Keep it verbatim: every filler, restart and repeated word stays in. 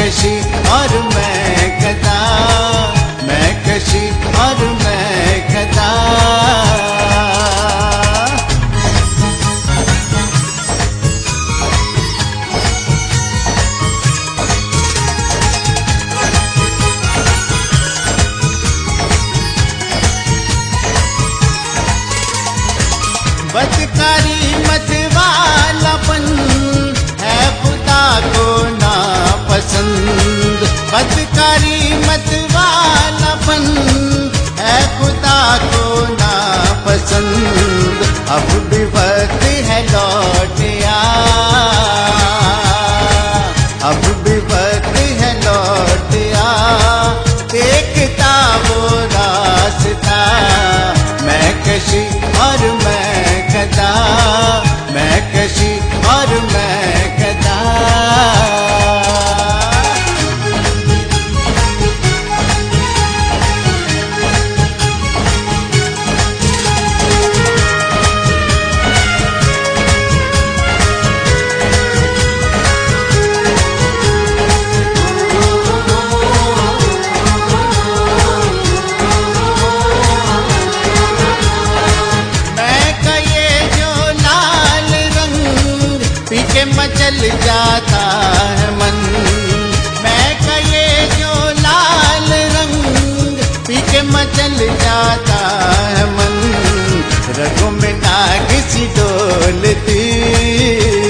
कशी और मैं गदा, मैं कशी और मैं गदा। बदकारी मत वालापन है खुदा को ना पसंद, बदकारी मत वालापन है खुदा को ना पसंद। अब भी वक्त है लौट आ, अब भी वक्त है लौट आ, देखता वो रास्ता। मैं कशी और मैं गदा, मैं कशी और मैं गदा। मचल जाता है मन, मैं का ये जो लाल रंग पी के मचल जाता है मन। रगों में नाग सी डोलती,